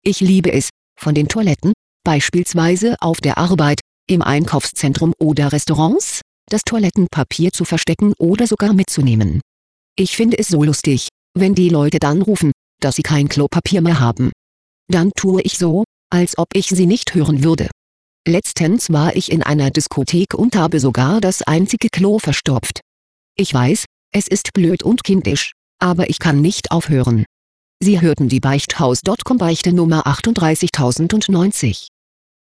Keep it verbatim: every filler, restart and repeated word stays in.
Ich liebe es, von den Toiletten, beispielsweise auf der Arbeit, im Einkaufszentrum oder Restaurants, das Toilettenpapier zu verstecken oder sogar mitzunehmen. Ich finde es so lustig, wenn die Leute dann rufen, dass sie kein Klopapier mehr haben. Dann tue ich so, als ob ich sie nicht hören würde. Letztens war ich in einer Diskothek und habe sogar das einzige Klo verstopft. Ich weiß, es ist blöd und kindisch, aber ich kann nicht aufhören. Sie hörten die Beichthaus Punkt com Beichte Nummer achtunddreißigtausendneunzig.